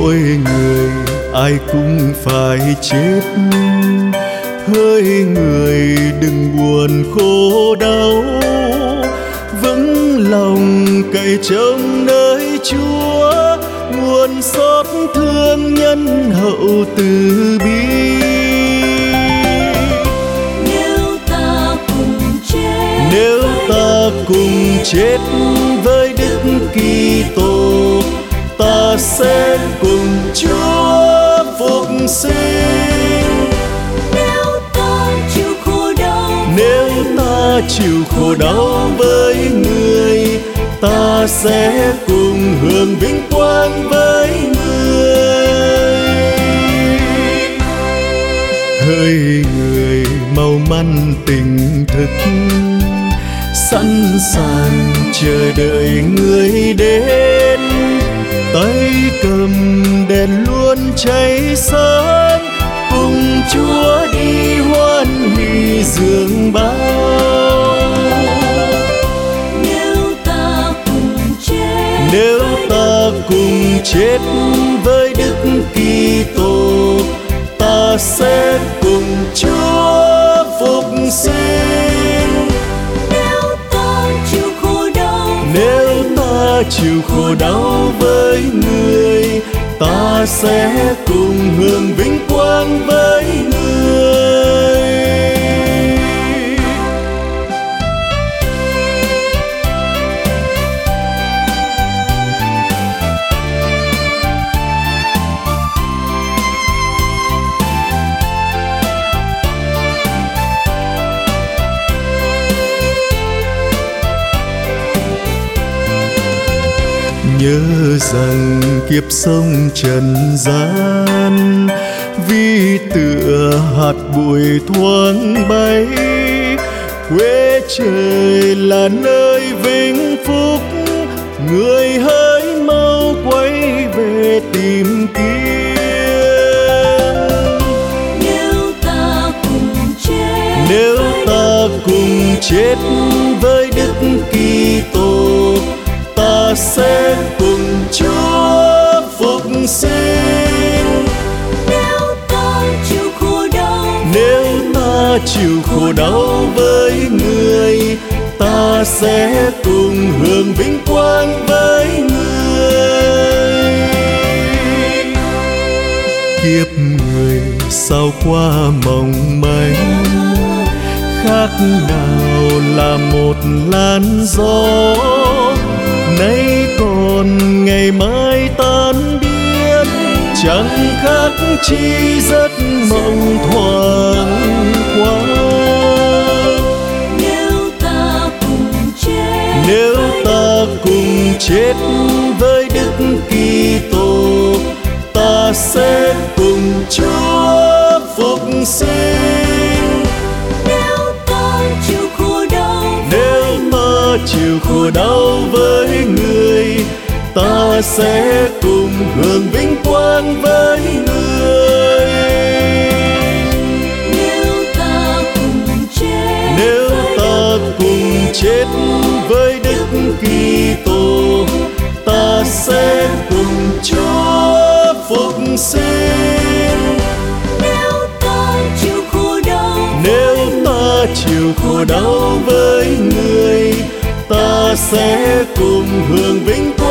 mỗi người ai cũng phải chết. Hỡi người đừng buồn khổ đau, vững lòng cậy trông nơi Chúa, nguồn xót thương nhân hậu từ bi. Nếu ta cùng chết với Đức Kitô, ta sẽ cùng Chúa phục sinh. Nếu ta chịu khổ đau với người, ta sẽ cùng hưởng vinh quang với người. Hỡi người mau mắn tỉnh thức, sẵn sàng chờ đợi người đến. Tay cầm đèn luôn cháy sáng, cùng Chúa đi hoan hỷ dường bao. Nếu ta cùng chết với Đức Kitô, ta sẽ cùng Chúa phục sinh. Nếu ta chịu khổ đau với người, ta sẽ cùng hưởng vinh quang với người. Nhớ rằng kiếp sống trần gian, vì tựa hạt bụi thoáng bay. Quê trời là nơi vinh phúc, người hỡi mau quay về tìm kiếm. Nếu ta cùng chết với Đức Kitô, ta sẽ cùng Chúa phục sinh. Nếu ta chịu khổ đau với người, ta sẽ cùng hưởng vinh quang với người. Kiếp người sao qua mong manh, khác nào là một làn gió. Nay còn ngày mai tan biến, chẳng khác chi giấc mộng thoáng qua. Nếu ta cùng chết với Đức Kitô, ta sẽ cùng Chúa phục sinh. Nếu ta chịu khổ đau với người, ta sẽ cùng hưởng vinh quang với người. Nếu ta cùng chết với Đức Kitô, ta sẽ cùng Chúa phục sinh. Nếu ta chịu khổ đau với người, ta sẽ cùng hưởng vinh quang.